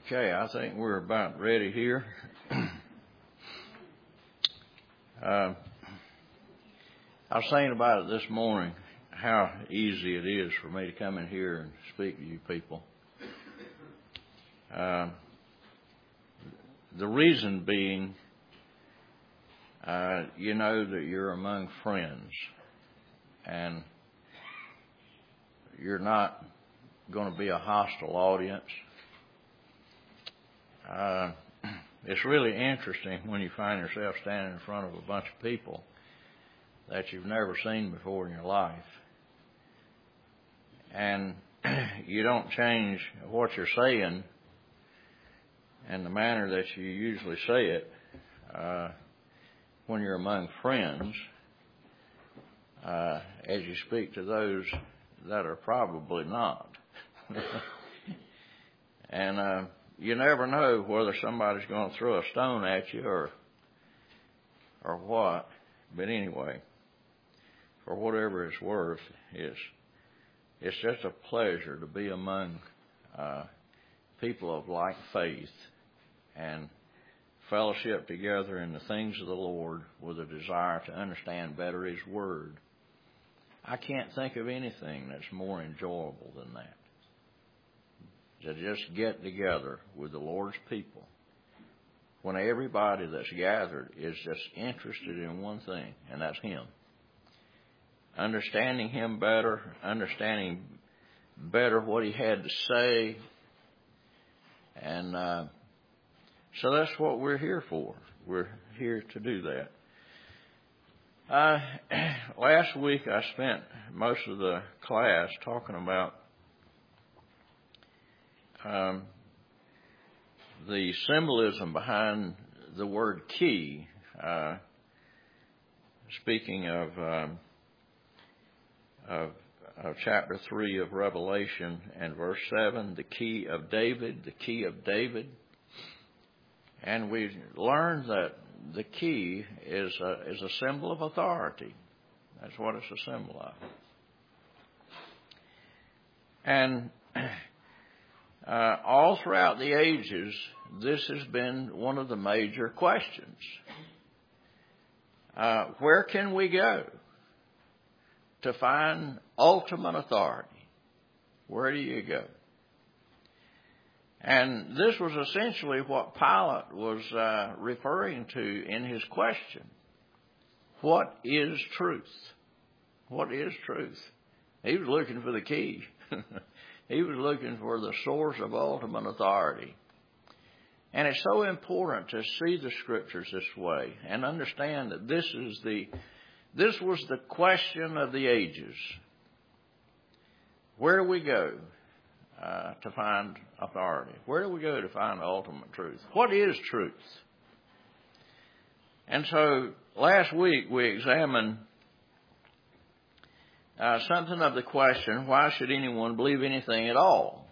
Okay, I think we're about ready here. I was saying about it this morning, how easy it is for me to come in here and speak to you people. The reason being, you know that you're among friends, and you're not going to be a hostile audience. It's really interesting when you find yourself standing in front of a bunch of people that you've never seen before in your life. And you don't change what you're saying and the manner that you usually say it when you're among friends as you speak to those that are probably not. And you never know whether somebody's going to throw a stone at you or what. But anyway, for whatever it's worth, it's just a pleasure to be among people of like faith and fellowship together in the things of the Lord with a desire to understand better His Word. I can't think of anything that's more enjoyable than that. To just get together with the Lord's people when everybody that's gathered is just interested in one thing, and that's Him. Understanding Him better, understanding better what He had to say, and so that's what we're here for. We're here to do that. Last week I spent most of the class talking about the symbolism behind the word key. Speaking of chapter 3 of Revelation and verse 7, the key of David, the key of David. And we learned that the key is a symbol of authority. That's what it's a symbol of. And all throughout the ages, this has been one of the major questions. Where can we go to find ultimate authority? Where do you go? And this was essentially what Pilate was referring to in his question. What is truth? What is truth? He was looking for the key. He was looking for the source of ultimate authority. And it's so important to see the Scriptures this way and understand that this was the question of the ages. Where do we go to find authority? Where do we go to find ultimate truth? What is truth? And so last week we examined something of the question, why should anyone believe anything at all?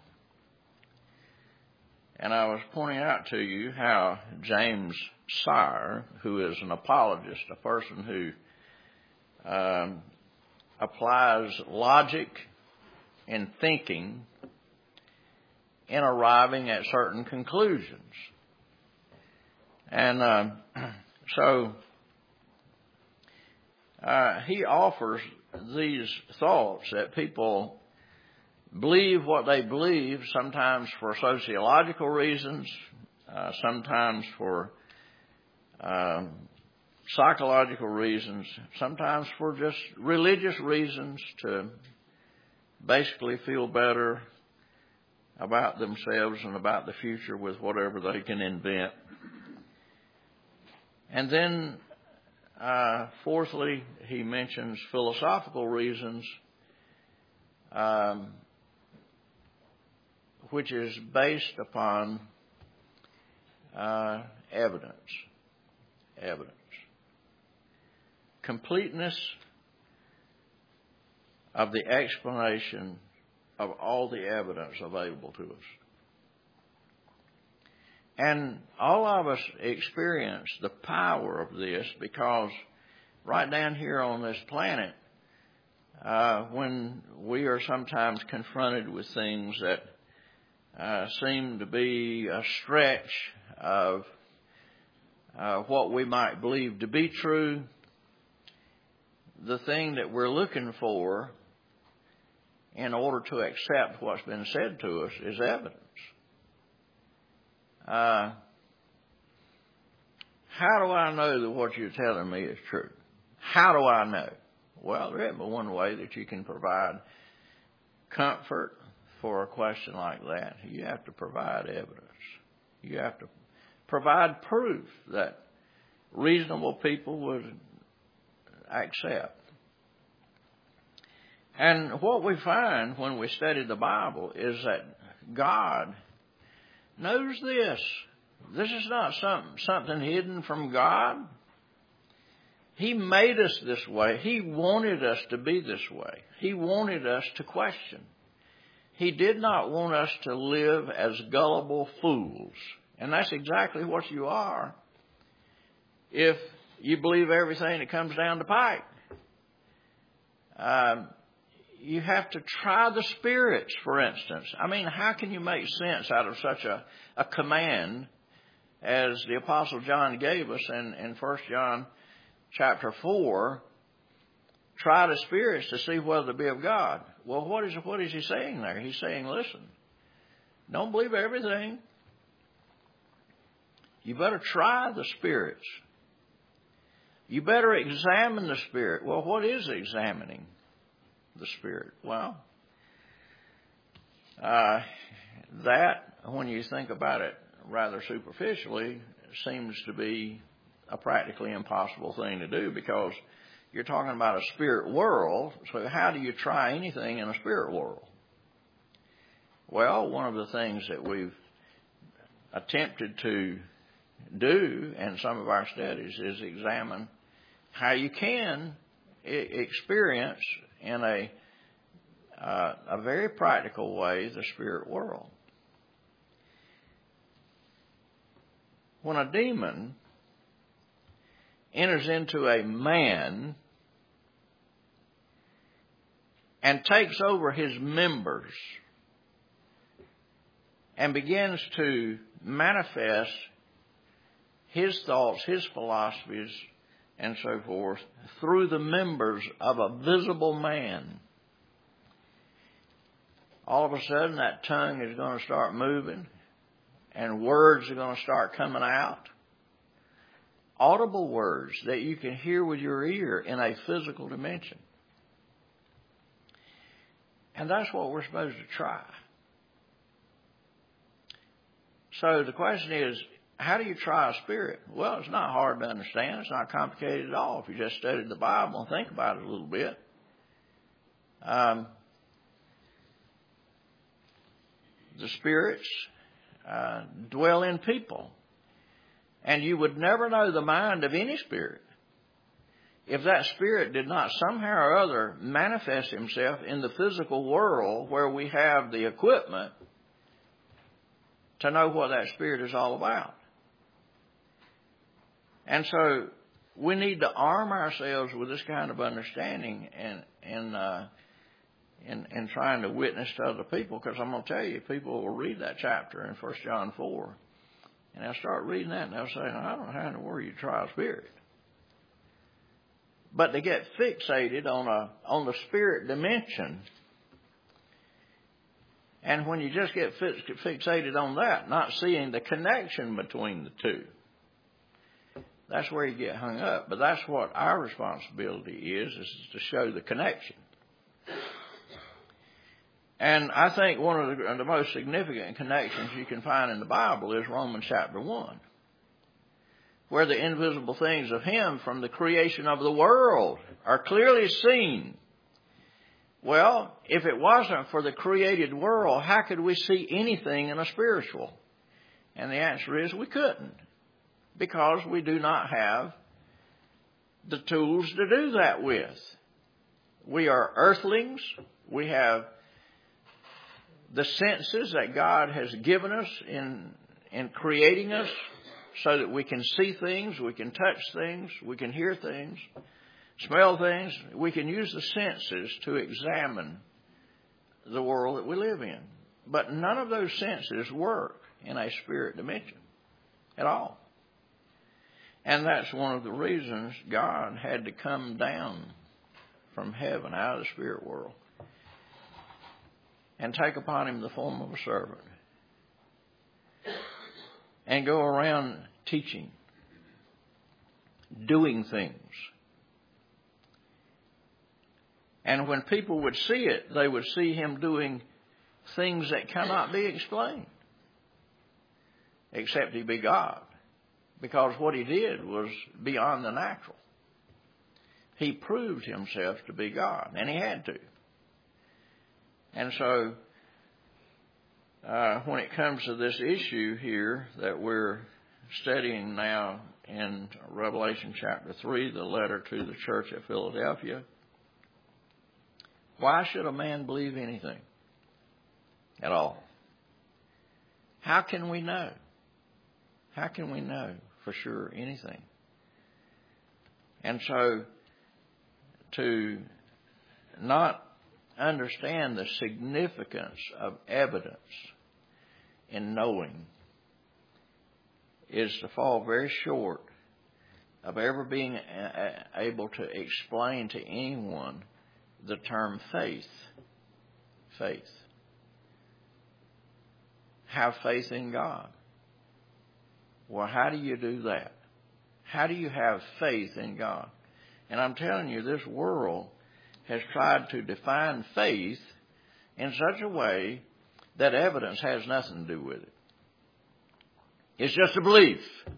And I was pointing out to you how James Sire, who is an apologist, a person who applies logic and thinking in arriving at certain conclusions. And so he offers these thoughts that people believe what they believe, sometimes for sociological reasons, sometimes for psychological reasons, sometimes for just religious reasons to basically feel better about themselves and about the future with whatever they can invent. And then fourthly, he mentions philosophical reasons, which is based upon evidence. Completeness of the explanation of all the evidence available to us. And all of us experience the power of this because right down here on this planet, when we are sometimes confronted with things that seem to be a stretch of what we might believe to be true, the thing that we're looking for in order to accept what's been said to us is evidence. How do I know that what you're telling me is true? How do I know? Well, there isn't but one way that you can provide comfort for a question like that. You have to provide evidence. You have to provide proof that reasonable people would accept. And what we find when we study the Bible is that God knows this. This is not something hidden from God. He made us this way. He wanted us to be this way. He wanted us to question. He did not want us to live as gullible fools. And that's exactly what you are if you believe everything that comes down the pipe. You have to try the spirits, for instance. I mean, how can you make sense out of such a command as the Apostle John gave us in 1 John chapter 4? Try the spirits to see whether they be of God. Well, what is he saying there? He's saying, listen, don't believe everything. You better try the spirits. You better examine the spirit. Well, what is examining the spirit? Well, that, when you think about it rather superficially, seems to be a practically impossible thing to do, because you're talking about a spirit world. So how do you try anything in a spirit world? Well, one of the things that we've attempted to do in some of our studies is examine how you can experience in a very practical way the spirit world. When a demon enters into a man and takes over his members and begins to manifest his thoughts, his philosophies, and so forth through the members of a visible man, all of a sudden that tongue is going to start moving and words are going to start coming out. Audible words that you can hear with your ear in a physical dimension. And that's what we're supposed to try. So the question is, how do you try a spirit? Well, it's not hard to understand. It's not complicated at all if you just studied the Bible and think about it a little bit. The spirits dwell in people. And you would never know the mind of any spirit if that spirit did not somehow or other manifest himself in the physical world where we have the equipment to know what that spirit is all about. And so we need to arm ourselves with this kind of understanding and trying to witness to other people, because I'm going to tell you, people will read that chapter in 1 John 4, and they'll start reading that, and they'll say, I don't know how in the world you try a spirit. But they get fixated on the spirit dimension. And when you just get fixated on that, not seeing the connection between the two, that's where you get hung up. But that's what our responsibility is to show the connection. And I think one of the most significant connections you can find in the Bible is Romans chapter 1, where the invisible things of Him from the creation of the world are clearly seen. Well, if it wasn't for the created world, how could we see anything in a spiritual? And the answer is we couldn't, because we do not have the tools to do that with. We are earthlings. We have the senses that God has given us in creating us so that we can see things, we can touch things, we can hear things, smell things. We can use the senses to examine the world that we live in. But none of those senses work in a spirit dimension at all. And that's one of the reasons God had to come down from heaven out of the spirit world and take upon him the form of a servant and go around teaching, doing things. And when people would see it, they would see him doing things that cannot be explained, except he be God, because what he did was beyond the natural. He proved himself to be God, and he had to. And so, when it comes to this issue here that we're studying now in Revelation chapter 3, the letter to the church at Philadelphia, why should a man believe anything at all? How can we know? How can we know for sure anything? And so, to not understand the significance of evidence in knowing is to fall very short of ever being able to explain to anyone the term faith. Faith. Have faith in God. Well, how do you do that? How do you have faith in God? And I'm telling you, this world has tried to define faith in such a way that evidence has nothing to do with it. It's just a belief.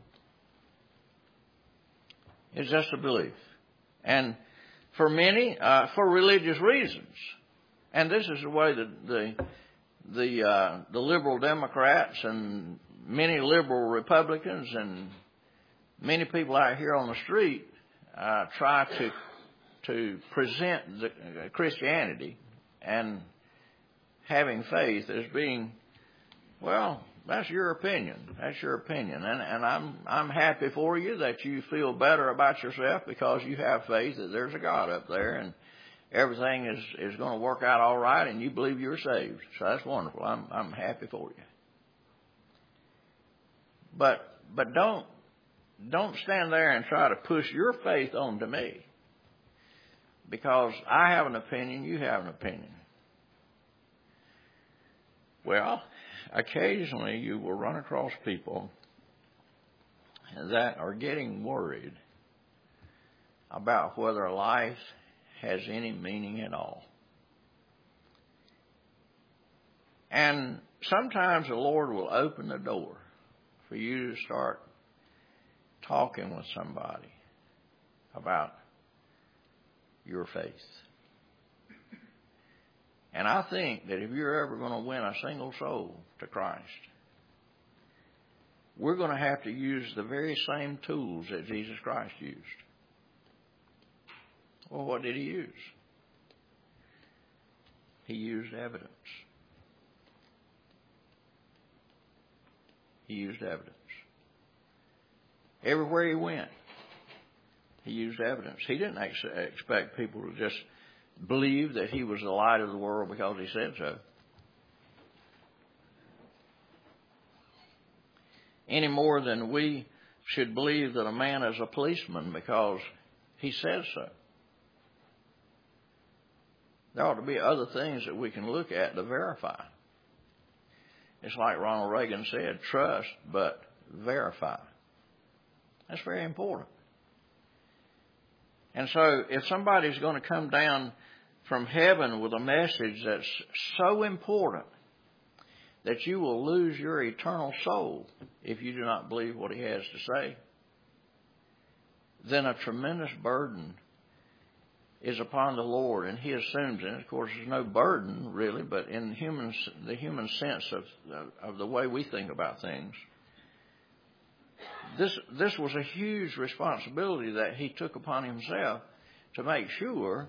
It's just a belief. And for many, for religious reasons. And this is the way that the liberal Democrats and many liberal Republicans and many people out here on the street try to present the Christianity and having faith as being, well, that's your opinion. That's your opinion. And I'm happy for you that you feel better about yourself because you have faith that there's a God up there and everything is going to work out all right and you believe you're saved. So that's wonderful. I'm happy for you. But don't stand there and try to push your faith onto me. Because I have an opinion, you have an opinion. Well, occasionally you will run across people that are getting worried about whether life has any meaning at all. And sometimes the Lord will open the door for you to start talking with somebody about your faith. And I think that if you're ever going to win a single soul to Christ, we're going to have to use the very same tools that Jesus Christ used. Well, what did he use? He used evidence. He used evidence. Everywhere he went, he used evidence. He didn't expect people to just believe that he was the light of the world because he said so. Any more than we should believe that a man is a policeman because he says so. There ought to be other things that we can look at to verify. It's like Ronald Reagan said, trust but verify. That's very important. And so if somebody's going to come down from heaven with a message that's so important that you will lose your eternal soul if you do not believe what he has to say, then a tremendous burden is upon the Lord, and he assumes it. Of course, there's no burden really, but in the human sense of the way we think about things, this was a huge responsibility that he took upon himself to make sure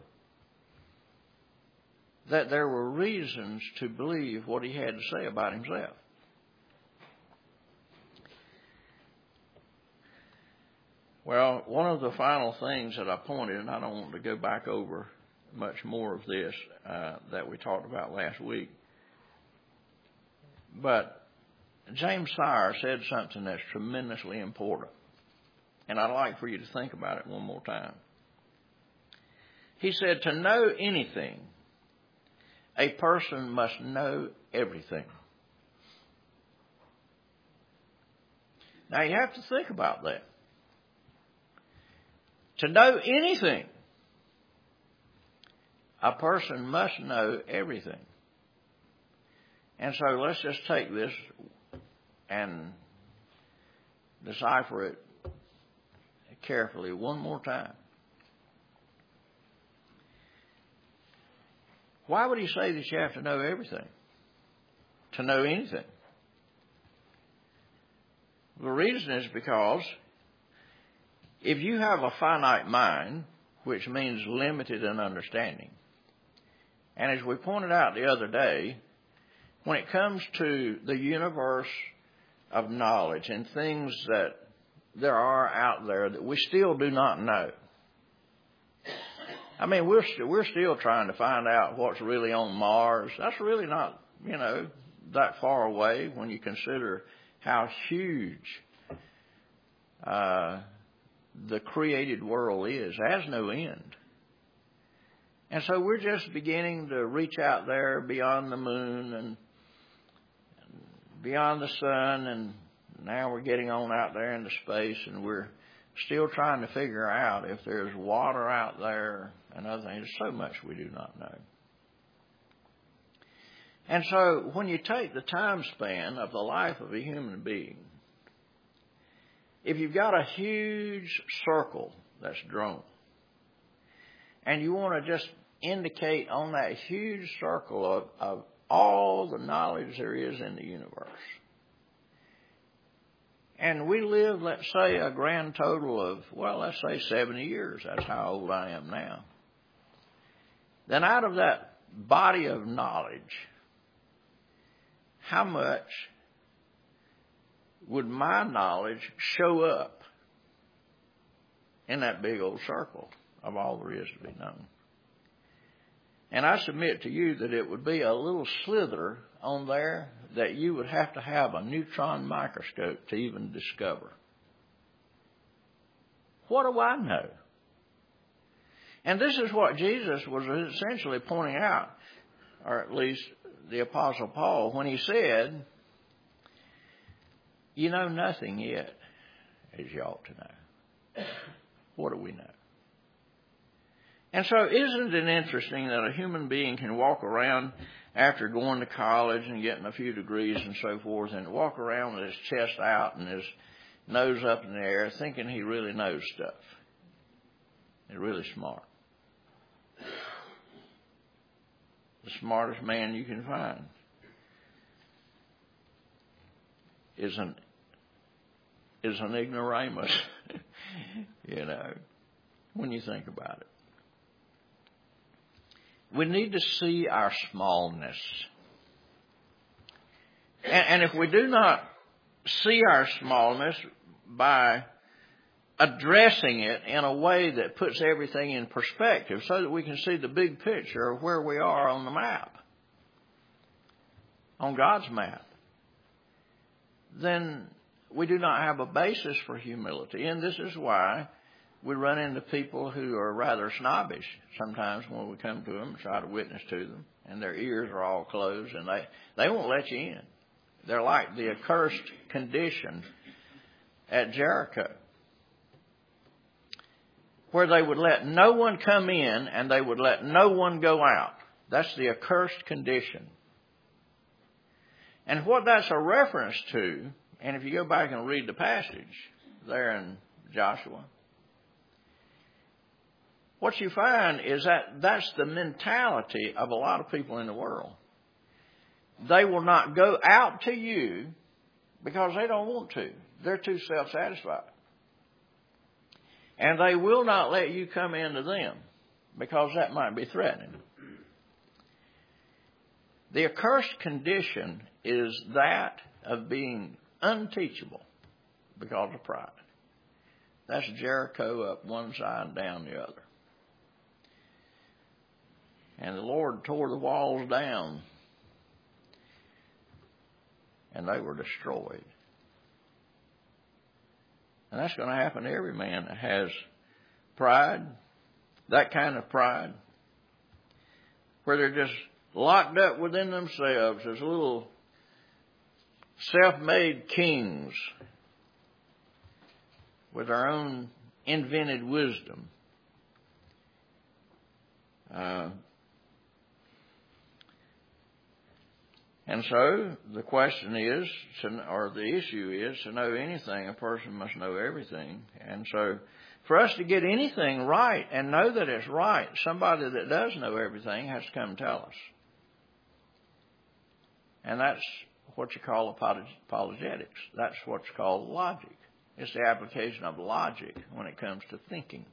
that there were reasons to believe what he had to say about himself. Well, one of the final things that I pointed, and I don't want to go back over much more of this that we talked about last week, But James Sire said something that's tremendously important. And I'd like for you to think about it one more time. He said, to know anything, a person must know everything. Now you have to think about that. To know anything, a person must know everything. And so let's just take this and decipher it carefully one more time. Why would he say that you have to know everything? To know anything? The reason is because if you have a finite mind, which means limited in understanding, and as we pointed out the other day, when it comes to the universe of knowledge and things that there are out there that we still do not know. I mean, we're still trying to find out what's really on Mars. That's really not, that far away when you consider how huge the created world is. It has no end. And so we're just beginning to reach out there beyond the moon and beyond the sun, and now we're getting on out there into space, and we're still trying to figure out if there's water out there and other things. There's so much we do not know. And so when you take the time span of the life of a human being, if you've got a huge circle that's drawn, and you want to just indicate on that huge circle of all the knowledge there is in the universe, and we live, let's say, a grand total of, let's say 70 years. That's how old I am now. Then out of that body of knowledge, how much would my knowledge show up in that big old circle of all there is to be known? And I submit to you that it would be a little slither on there that you would have to have a neutron microscope to even discover. What do I know? And this is what Jesus was essentially pointing out, or at least the Apostle Paul, when he said, you know nothing yet as you ought to know. What do we know? And so isn't it interesting that a human being can walk around after going to college and getting a few degrees and so forth, and walk around with his chest out and his nose up in the air thinking he really knows stuff. He's really smart. The smartest man you can find is an ignoramus, when you think about it. We need to see our smallness. And if we do not see our smallness by addressing it in a way that puts everything in perspective so that we can see the big picture of where we are on the map, on God's map, then we do not have a basis for humility. And this is why we run into people who are rather snobbish sometimes when we come to them and try to witness to them, and their ears are all closed, and they won't let you in. They're like the accursed condition at Jericho, where they would let no one come in and they would let no one go out. That's the accursed condition. And what that's a reference to, and if you go back and read the passage there in Joshua, what you find is that that's the mentality of a lot of people in the world. They will not go out to you because they don't want to. They're too self-satisfied. And they will not let you come into them because that might be threatening. The accursed condition is that of being unteachable because of pride. That's Jericho up one side and down the other. And the Lord tore the walls down and they were destroyed. And that's going to happen to every man that has pride, that kind of pride, where they're just locked up within themselves as little self-made kings with their own invented wisdom. And so the question is, or the issue is, to know anything, a person must know everything. And so for us to get anything right and know that it's right, somebody that does know everything has to come and tell us. And that's what you call apologetics. That's what's called logic. It's the application of logic when it comes to thinking.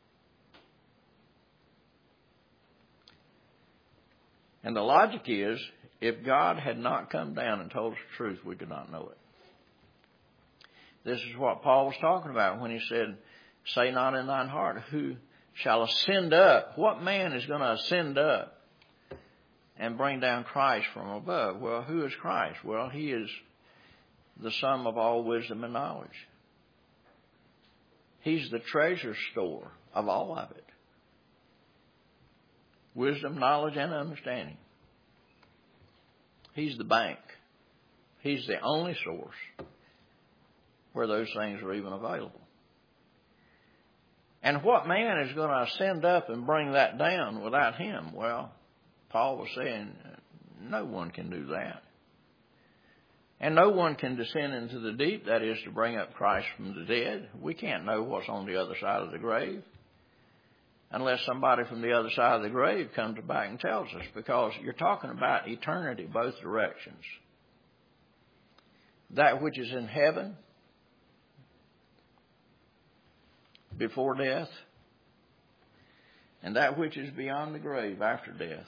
And the logic is, if God had not come down and told us the truth, we could not know it. This is what Paul was talking about when he said, say not in thine heart, who shall ascend up? What man is going to ascend up and bring down Christ from above? Well, who is Christ? Well, he is the sum of all wisdom and knowledge. He's the treasure store of all of it. Wisdom, knowledge, and understanding. He's the bank. He's the only source where those things are even available. And what man is going to ascend up and bring that down without him? Well, Paul was saying no one can do that. And no one can descend into the deep, that is to bring up Christ from the dead. We can't know what's on the other side of the grave unless somebody from the other side of the grave comes back and tells us, because you're talking about eternity both directions. That which is in heaven before death, and that which is beyond the grave after death.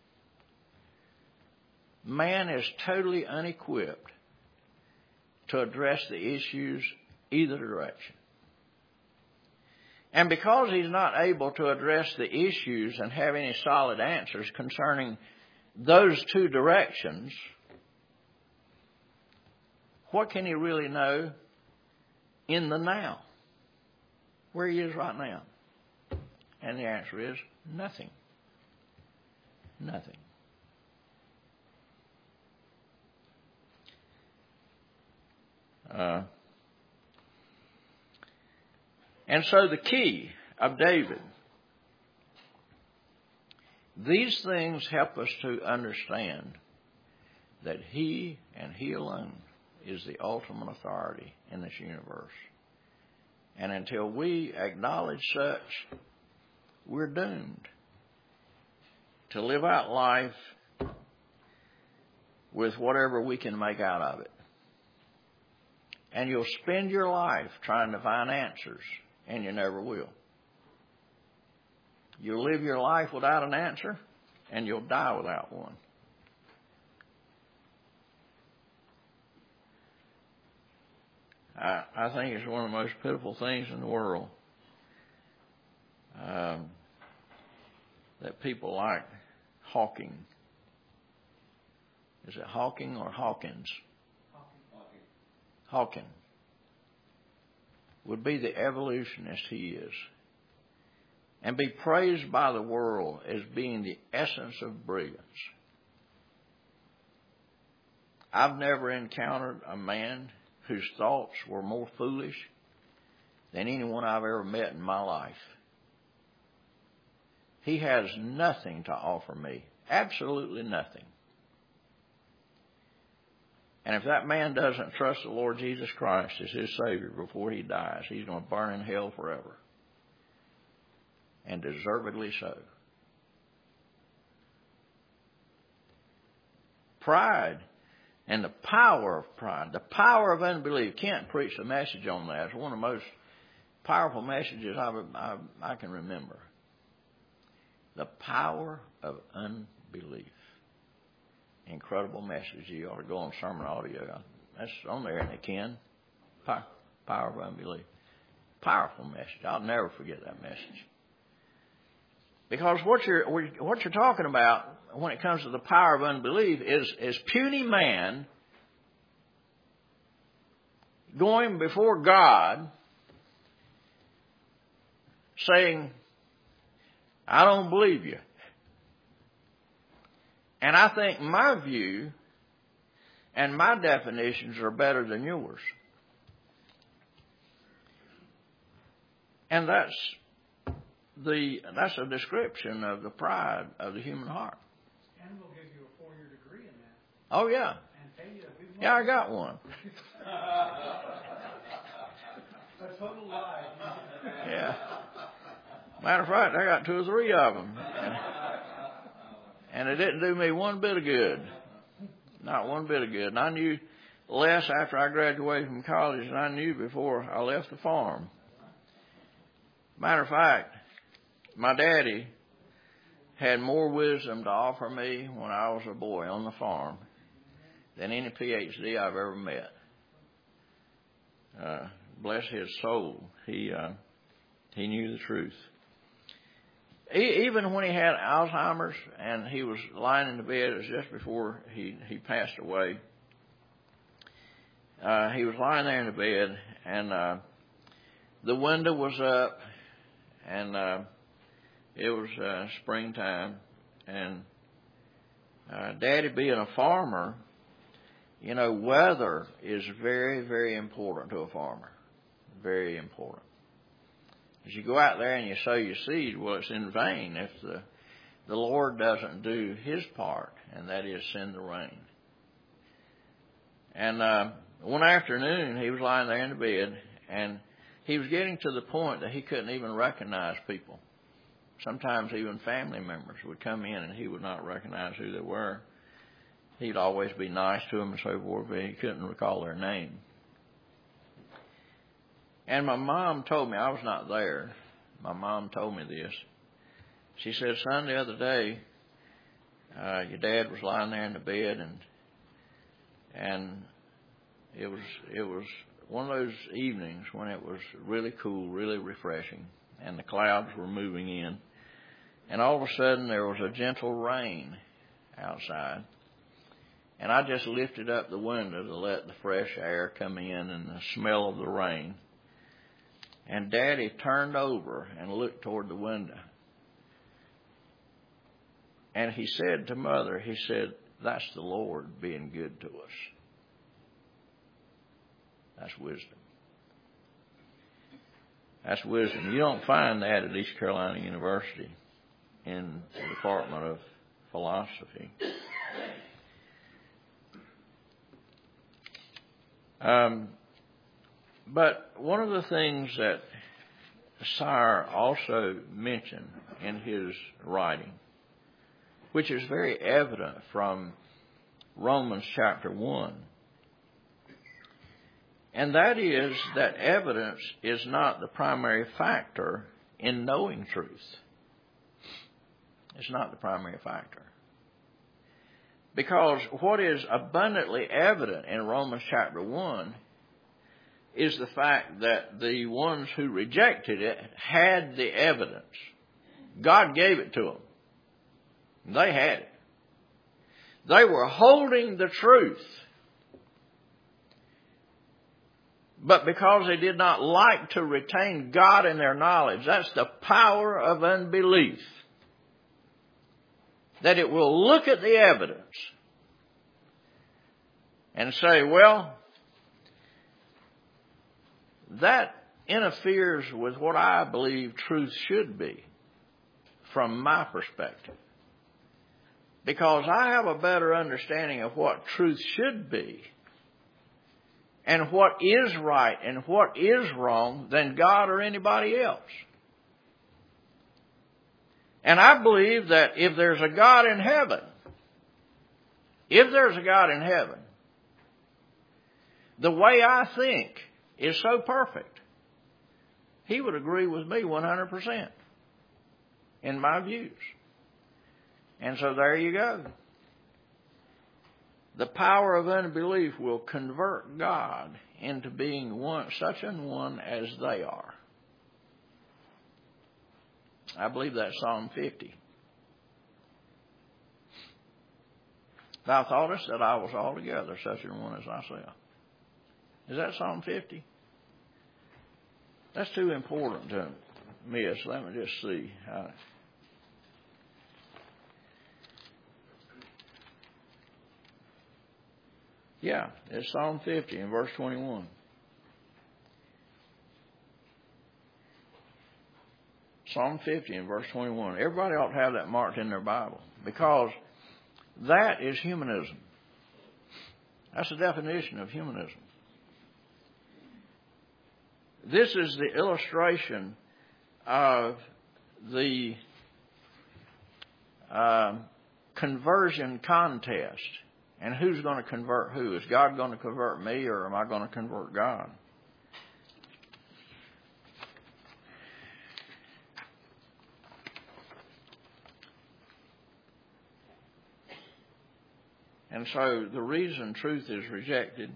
Man is totally unequipped to address the issues either direction. And because he's not able to address the issues and have any solid answers concerning those two directions, what can he really know in the now, where he is right now? And the answer is nothing. Nothing. And so the key of David, these things help us to understand that he and he alone is the ultimate authority in this universe. And until we acknowledge such, we're doomed to live out life with whatever we can make out of it. And you'll spend your life trying to find answers, and you never will. You'll live your life without an answer, and you'll die without one. I think it's one of the most pitiful things in the world that people like Hawking. Is it Hawking or Hawkins? Hawking would be the evolutionist he is, and be praised by the world as being the essence of brilliance. I've never encountered a man whose thoughts were more foolish than anyone I've ever met in my life. He has nothing to offer me, absolutely nothing. And if that man doesn't trust the Lord Jesus Christ as his Savior before he dies, he's going to burn in hell forever. And deservedly so. Pride and the power of pride, the power of unbelief. Kent preached a message on that. It's one of the most powerful messages I can remember. The power of unbelief. Incredible message. You ought to go on sermon audio. That's on there, isn't it, Ken? Power of unbelief. Powerful message. I'll never forget that message. Because what you're talking about when it comes to the power of unbelief is puny man going before God saying, I don't believe you. And I think my view and my definitions are better than yours. And that's a description of the pride of the human heart. And we'll give you a 4-year degree in that. Oh, yeah. And pay you a big Yeah, I got one. A total lie. Yeah. Matter of fact, I got 2 or 3 of them. And it didn't do me one bit of good. Not one bit of good. And I knew less after I graduated from college than I knew before I left the farm. Matter of fact, my daddy had more wisdom to offer me when I was a boy on the farm than any PhD I've ever met. Bless his soul. He knew the truth. Even when he had Alzheimer's and he was lying in the bed, it was just before he passed away. He was lying there in the bed, and the window was up, and it was springtime. And Daddy, being a farmer, you know, weather is very, very important to a farmer. Very important. As you go out there and you sow your seed, well, it's in vain if the Lord doesn't do His part, and that is send the rain. And one afternoon, he was lying there in the bed, and he was getting to the point that he couldn't even recognize people. Sometimes even family members would come in, and he would not recognize who they were. He'd always be nice to them and so forth, but he couldn't recall their name. And my mom told me, I was not there. My mom told me this. She said, son, the other day, your dad was lying there in the bed, and it was one of those evenings when it was really cool, really refreshing, and the clouds were moving in. And all of a sudden, there was a gentle rain outside. And I just lifted up the window to let the fresh air come in and the smell of the rain. And Daddy turned over and looked toward the window. And he said to Mother, he said, that's the Lord being good to us. That's wisdom. That's wisdom. You don't find that at East Carolina University in the Department of Philosophy. But one of the things that Sire also mentioned in his writing, which is very evident from Romans chapter 1, and that is that evidence is not the primary factor in knowing truth. It's not the primary factor. Because what is abundantly evident in Romans chapter 1 is the fact that the ones who rejected it had the evidence. God gave it to them. They had it. They were holding the truth. But because they did not like to retain God in their knowledge, that's the power of unbelief. That it will look at the evidence and say, well, that interferes with what I believe truth should be from my perspective. Because I have a better understanding of what truth should be and what is right and what is wrong than God or anybody else. And I believe that if there's a God in heaven, the way I think is so perfect, He would agree with me 100% in my views. And so there you go. The power of unbelief will convert God into being such an one as they are. I believe that's Psalm 50. Thou thoughtest that I was altogether such an one as thyself. Is that Psalm 50? That's too important to miss. Let me just see. Yeah, it's Psalm 50 in verse 21. Psalm 50 in verse 21. Everybody ought to have that marked in their Bible because that is humanism. That's the definition of humanism. This is the illustration of the conversion contest. And who's going to convert who? Is God going to convert me or am I going to convert God? And so the reason truth is rejected,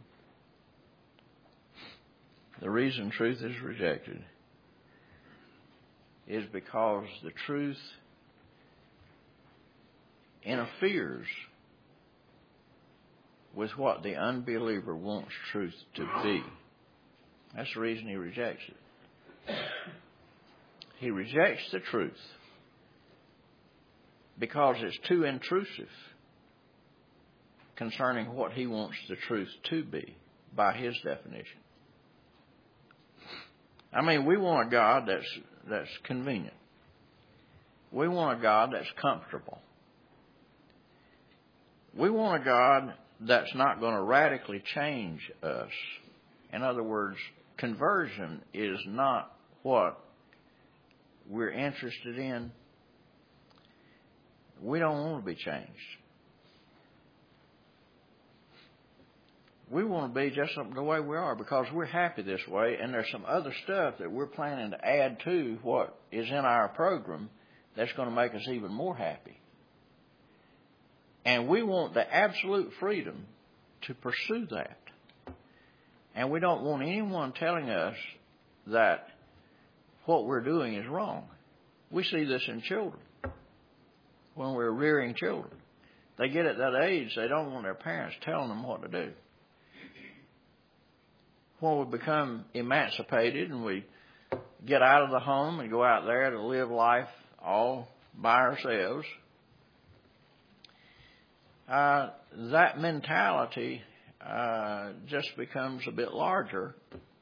is because the truth interferes with what the unbeliever wants truth to be. That's the reason he rejects it. He rejects the truth because it's too intrusive concerning what he wants the truth to be by his definition. I mean, we want a God that's convenient. We want a God that's comfortable. We want a God that's not going to radically change us. In other words, conversion is not what we're interested in. We don't want to be changed. We want to be just the way we are because we're happy this way, and there's some other stuff that we're planning to add to what is in our program that's going to make us even more happy. And we want the absolute freedom to pursue that. And we don't want anyone telling us that what we're doing is wrong. We see this in children. When we're rearing children, they get at that age, they don't want their parents telling them what to do. When we become emancipated and we get out of the home and go out there to live life all by ourselves, that mentality just becomes a bit larger.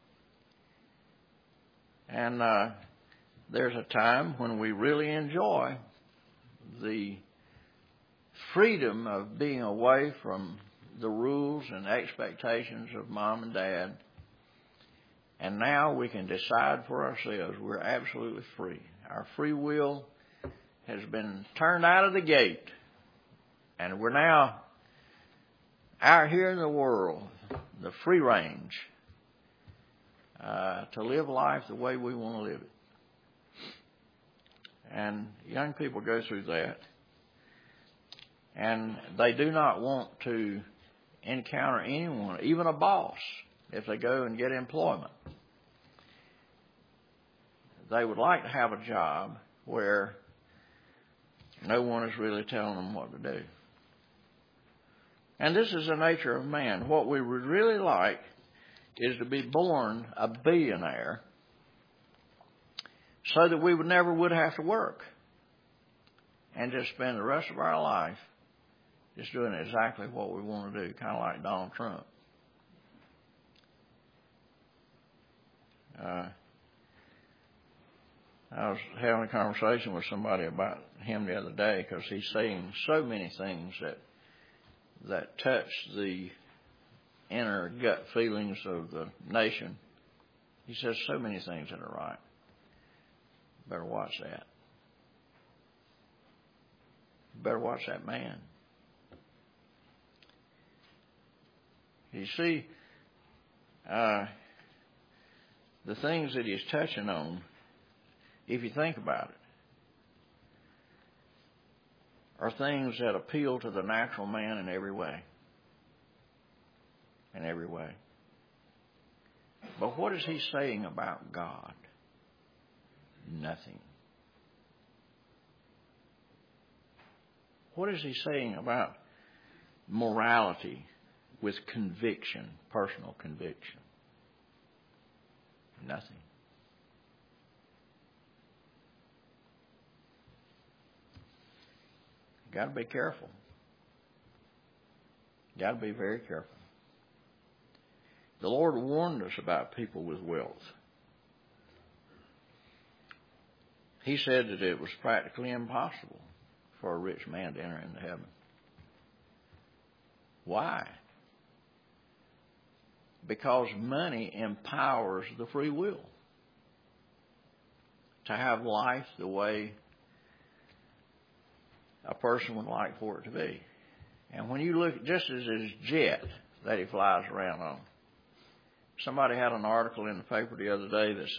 And there's a time when we really enjoy the freedom of being away from the rules and expectations of mom and dad. And now we can decide for ourselves. We're absolutely free. Our free will has been turned out of the gate. And we're now out here in the world, the free range, to live life the way we want to live it. And young people go through that. And they do not want to encounter anyone, even a boss, if they go and get employment. They would like to have a job where no one is really telling them what to do. And this is the nature of man. What we would really like is to be born a billionaire so that we never would have to work and just spend the rest of our life just doing exactly what we want to do, kind of like Donald Trump. I was having a conversation with somebody about him the other day because he's saying so many things that touch the inner gut feelings of the nation. He says so many things that are right. Better watch that. Better watch that man. You see, the things that he's touching on, if you think about it, are things that appeal to the natural man in every way. In every way. But what is he saying about God? Nothing. What is he saying about morality with conviction, personal conviction? Nothing. Got to be careful. Got to be very careful. The Lord warned us about people with wealth. He said that it was practically impossible for a rich man to enter into heaven. Why? Because money empowers the free will to have life the way a person would like for it to be. And when you look, just as his jet that he flies around on, somebody had an article in the paper the other day that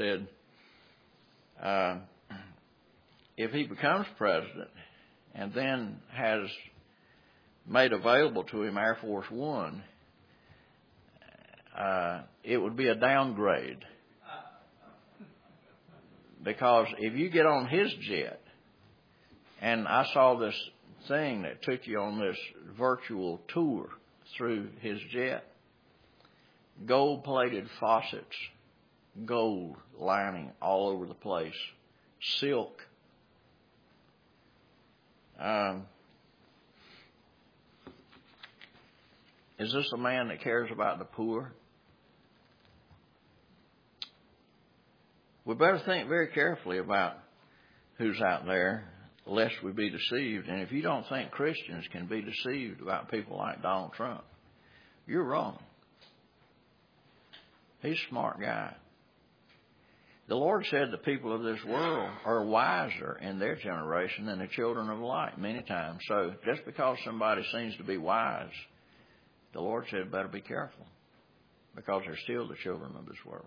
said, if he becomes president and then has made available to him Air Force One, it would be a downgrade. Because if you get on his jet, and I saw this thing that took you on this virtual tour through his jet, gold-plated faucets, gold lining all over the place, silk. Is this a man that cares about the poor? We better think very carefully about who's out there, lest we be deceived. And if you don't think Christians can be deceived about people like Donald Trump, you're wrong. He's a smart guy. The Lord said the people of this world are wiser in their generation than the children of light many times. So just because somebody seems to be wise, the Lord said better be careful, because they're still the children of this world.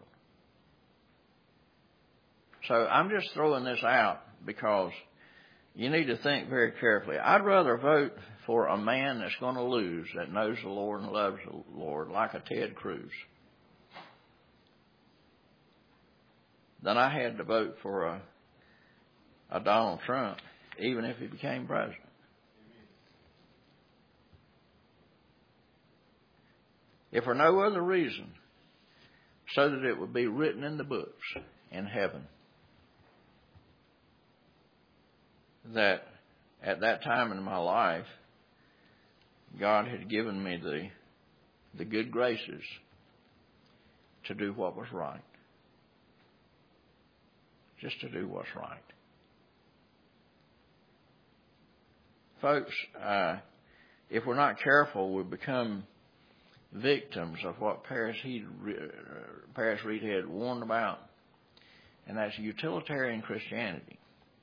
So I'm just throwing this out because you need to think very carefully. I'd rather vote for a man that's going to lose, that knows the Lord and loves the Lord, like a Ted Cruz, than I had to vote for a Donald Trump, even if he became president. If for no other reason, so that it would be written in the books in heaven that at that time in my life, God had given me the good graces to do what was right. Just to do what's right. Folks, if we're not careful, we become victims of what Paris Reed had warned about, and that's utilitarian Christianity,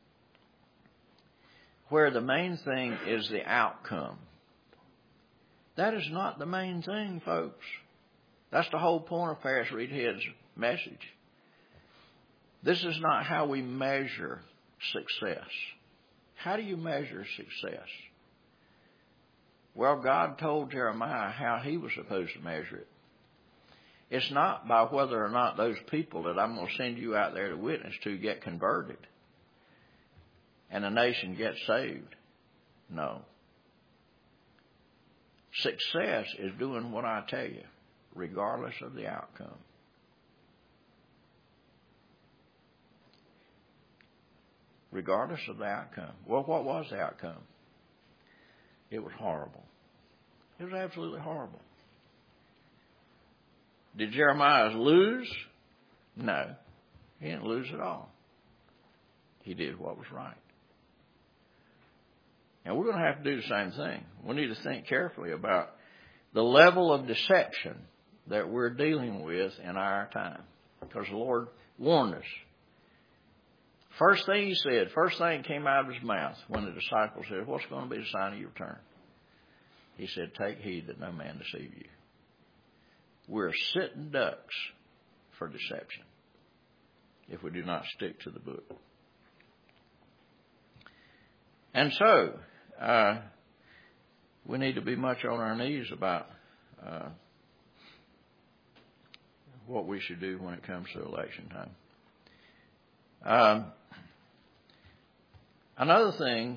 where the main thing is the outcome. That is not the main thing, folks. That's the whole point of Paris Reedhead's message. This is not how we measure success. How do you measure success? Well, God told Jeremiah how he was supposed to measure it. It's not by whether or not those people that I'm going to send you out there to witness to get converted and the nation gets saved. No. Success is doing what I tell you, regardless of the outcome. Regardless of the outcome. Well, what was the outcome? It was horrible. It was absolutely horrible. Did Jeremiah lose? No. He didn't lose at all. He did what was right. And we're going to have to do the same thing. We need to think carefully about the level of deception that we're dealing with in our time. Because the Lord warned us. First thing he said, first thing came out of his mouth when the disciples said, what's going to be the sign of your return? He said, take heed that no man deceive you. We're sitting ducks for deception if we do not stick to the book. And so, we need to be much on our knees about what we should do when it comes to election time. Another thing,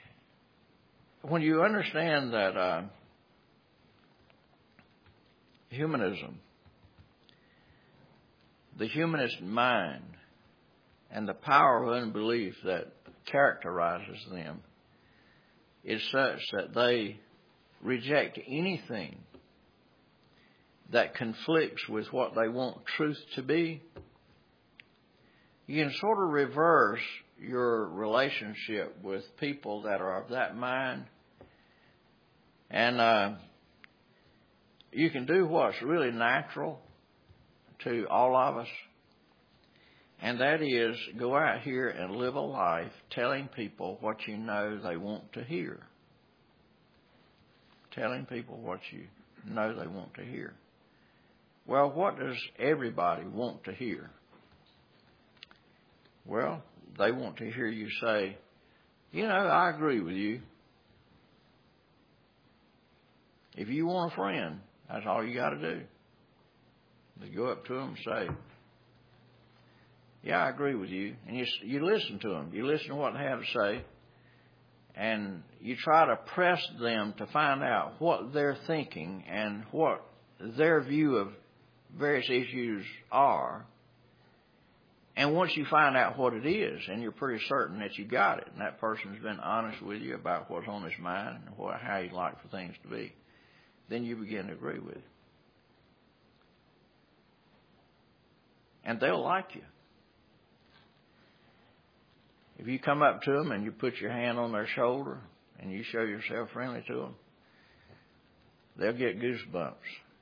when you understand that humanism, the humanist mind, and the power of unbelief that characterizes them is such that they reject anything that conflicts with what they want truth to be. You can sort of reverse your relationship with people that are of that mind, and you can do what's really natural to all of us, and that is go out here and live a life telling people what you know they want to hear. Telling people what you know they want to hear. Well, what does everybody want to hear? Well, they want to hear you say, you know, I agree with you. If you want a friend, that's all you got to do. You go up to them and say, yeah, I agree with you. And you listen to them. You listen to what they have to say. And you try to press them to find out what they're thinking and what their view of various issues are. And once you find out what it is, and you're pretty certain that you got it, and that person's been honest with you about what's on his mind and how he'd like for things to be, then you begin to agree with it. And they'll like you. If you come up to them and you put your hand on their shoulder and you show yourself friendly to them, they'll get goosebumps.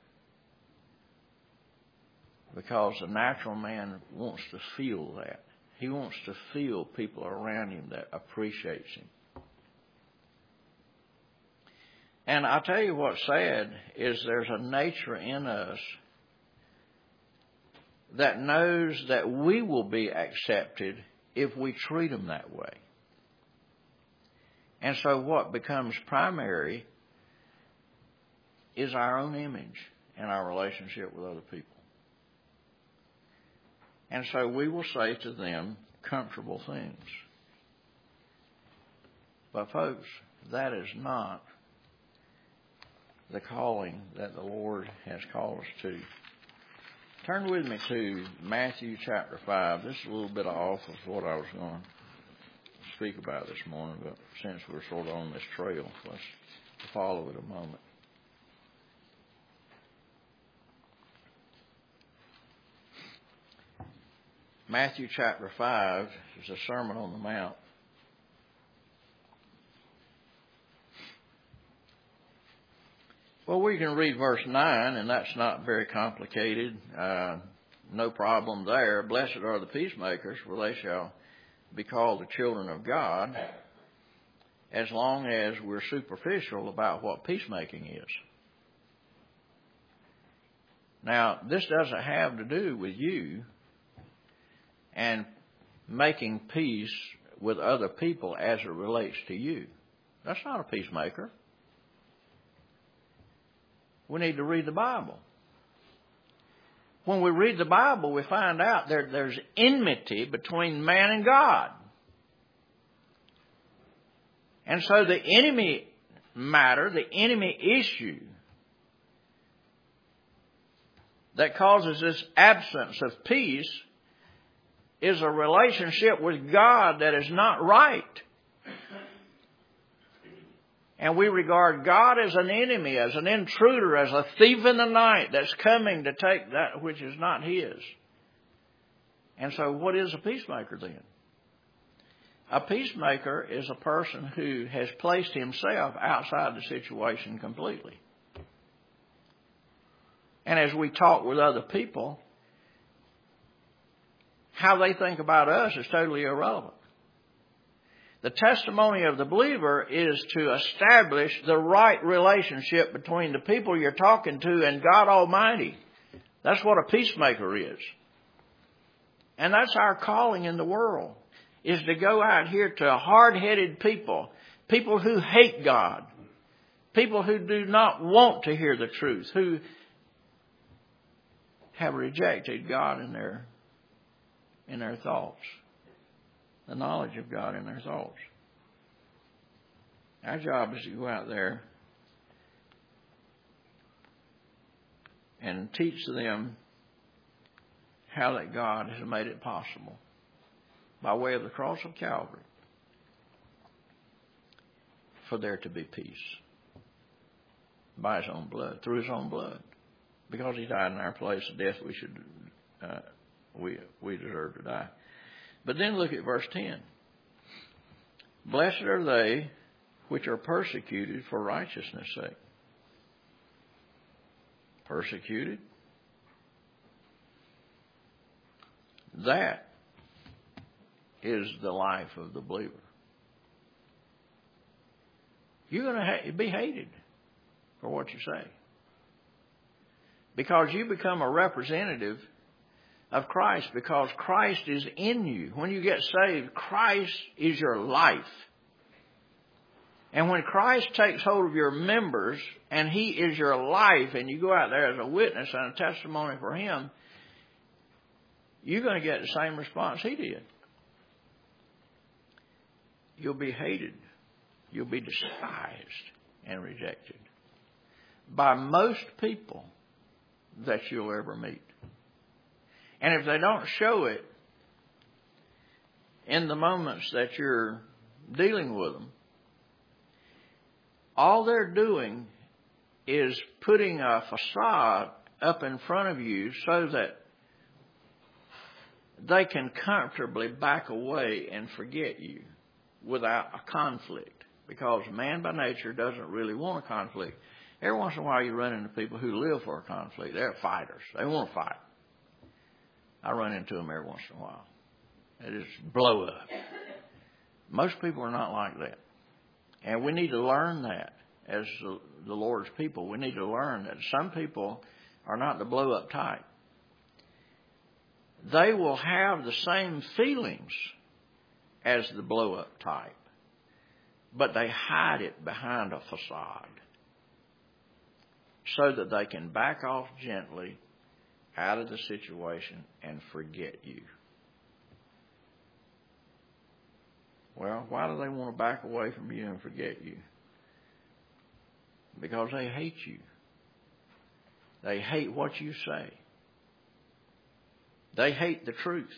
Because the natural man wants to feel that. He wants to feel people around him that appreciates him. And I'll tell you what's sad is there's a nature in us that knows that we will be accepted if we treat them that way. And so what becomes primary is our own image and our relationship with other people. And so we will say to them comfortable things. But folks, that is not the calling that the Lord has called us to. Turn with me to Matthew chapter 5. This is a little bit off of what I was going to speak about this morning, but since we're sort of on this trail, let's follow it a moment. Matthew chapter 5 is a Sermon on the Mount. Well, we can read verse 9, and that's not very complicated. No problem there. Blessed are the peacemakers, for they shall be called the children of God, as long as we're superficial about what peacemaking is. Now, this doesn't have to do with you and making peace with other people as it relates to you. That's not a peacemaker. We need to read the Bible. When we read the Bible, we find out there's enmity between man and God. And so the enemy matter, the enemy issue that causes this absence of peace is a relationship with God that is not right. And we regard God as an enemy, as an intruder, as a thief in the night that's coming to take that which is not his. And so what is a peacemaker then? A peacemaker is a person who has placed himself outside the situation completely. And as we talk with other people, how they think about us is totally irrelevant. The testimony of the believer is to establish the right relationship between the people you're talking to and God Almighty. That's what a peacemaker is. And that's our calling in the world, is to go out here to hard-headed people, people who hate God, people who do not want to hear the truth, who have rejected God in their thoughts, the knowledge of God in their thoughts. Our job is to go out there and teach them how that God has made it possible by way of the cross of Calvary for there to be peace by His own blood, through His own blood, because He died in our place, the death we deserve to die. But then look at verse 10. Blessed are they which are persecuted for righteousness' sake. Persecuted. That is the life of the believer. You're going to be hated for what you say, because you become a representative of Christ, because Christ is in you. When you get saved, Christ is your life. And when Christ takes hold of your members and He is your life, and you go out there as a witness and a testimony for Him, you're going to get the same response He did. You'll be hated. You'll be despised and rejected by most people that you'll ever meet. And if they don't show it in the moments that you're dealing with them, all they're doing is putting a facade up in front of you so that they can comfortably back away and forget you without a conflict. Because man by nature doesn't really want a conflict. Every once in a while you run into people who live for a conflict. They're fighters. They want to fight. I run into them every once in a while. They just blow up. Most people are not like that. And we need to learn that as the Lord's people. We need to learn that some people are not the blow up type. They will have the same feelings as the blow up type, but they hide it behind a facade so that they can back off gently out of the situation and forget you. Well, why do they want to back away from you and forget you? Because they hate you. They hate what you say. They hate the truth.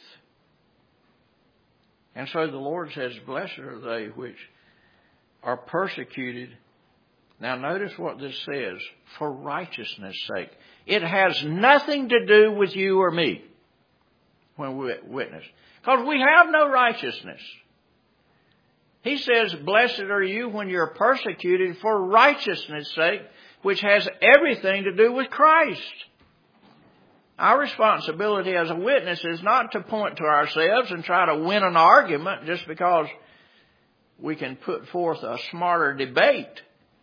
And so the Lord says, blessed are they which are persecuted. Now notice what this says, for righteousness' sake. It has nothing to do with you or me when we witness, because we have no righteousness. He says, blessed are you when you're persecuted for righteousness' sake, which has everything to do with Christ. Our responsibility as a witness is not to point to ourselves and try to win an argument just because we can put forth a smarter debate.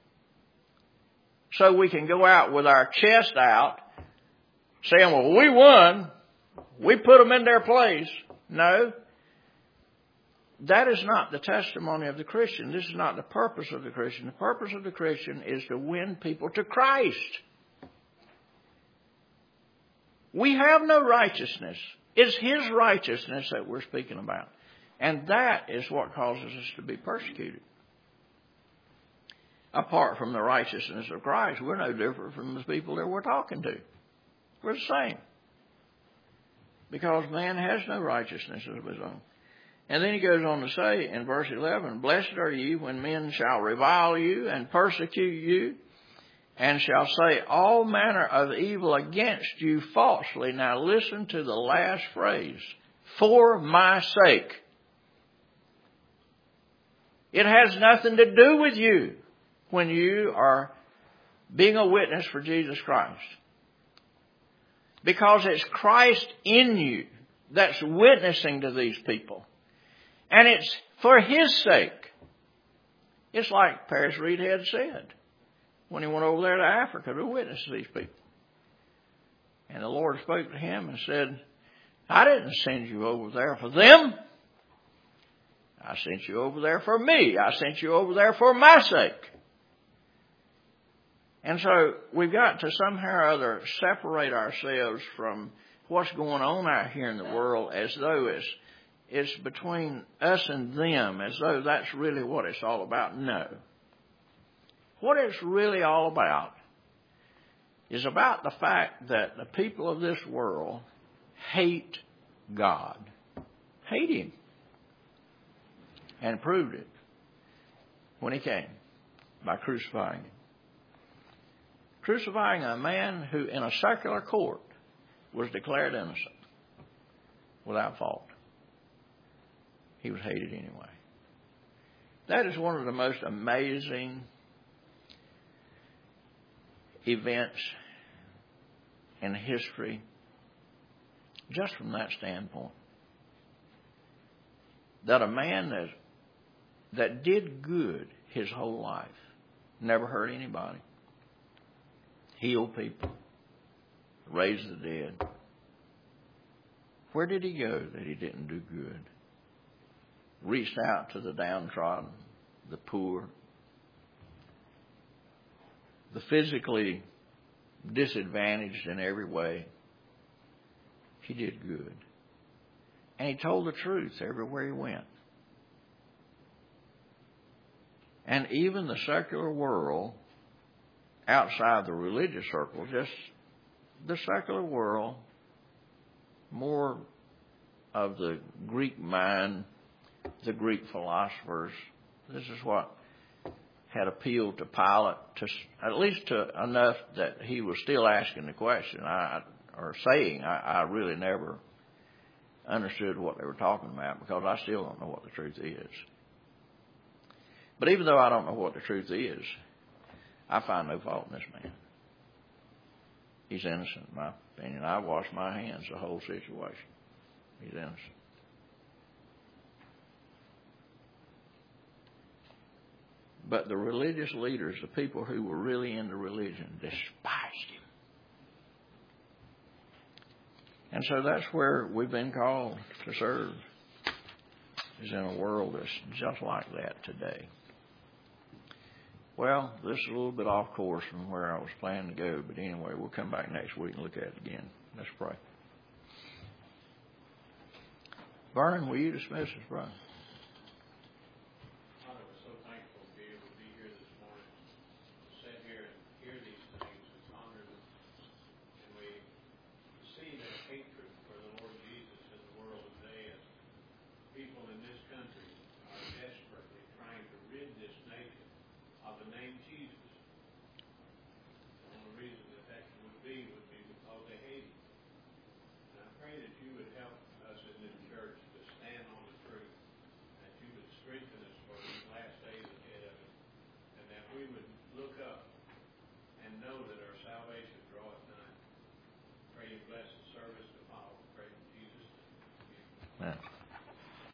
So we can go out with our chest out saying, well, we won. We put them in their place. No. That is not the testimony of the Christian. This is not the purpose of the Christian. The purpose of the Christian is to win people to Christ. We have no righteousness. It's His righteousness that we're speaking about. And that is what causes us to be persecuted. Apart from the righteousness of Christ, we're no different from the people that we're talking to. We're the same. Because man has no righteousness of his own. And then he goes on to say in verse 11, blessed are you when men shall revile you and persecute you, and shall say all manner of evil against you falsely. Now listen to the last phrase. For my sake. It has nothing to do with you when you are being a witness for Jesus Christ. Because it's Christ in you that's witnessing to these people. And it's for His sake. It's like Paris Reed had said when he went over there to Africa to witness to these people. And the Lord spoke to him and said, I didn't send you over there for them. I sent you over there for me. I sent you over there for my sake. And so we've got to somehow or other separate ourselves from what's going on out here in the world as though it's between us and them, as though that's really what it's all about. No. What it's really all about is about the fact that the people of this world hate God. Hate Him. And proved it when He came by crucifying Him. Crucifying a man who in a secular court was declared innocent without fault. He was hated anyway. That is one of the most amazing events in history, just from that standpoint. That a man that did good his whole life, never hurt anybody, healed people, raised the dead. Where did he go that he didn't do good? Reached out to the downtrodden, the poor, the physically disadvantaged in every way. He did good. And he told the truth everywhere he went. And even the secular world, outside the religious circle, just the secular world, more of the Greek mind, the Greek philosophers, this is what had appealed to Pilate, at least to enough that he was still asking the question, I really never understood what they were talking about, because I still don't know what the truth is. But even though I don't know what the truth is, I find no fault in this man. He's innocent, in my opinion. I wash my hands of the whole situation. He's innocent. But the religious leaders, the people who were really into religion, despised him. And so that's where we've been called to serve, is in a world that's just like that today. Well, this is a little bit off course from where I was planning to go, but anyway, we'll come back next week and look at it again. Let's pray. Vernon, will you dismiss us, brother? Father, we're so thankful to be able to be here this morning, to sit here and hear these things and ponder them. And we see the hatred for the Lord Jesus in the world today, as people in this country are desperately trying to rid this nation of the name Jesus. The only reason that would be because they hate Him. And I pray that you would help us in this church to stand on the truth, that you would strengthen us for these last days ahead of us, and that we would look up and know that our salvation draweth nigh. Pray you bless the service to follow. Pray in Jesus' name. Yeah.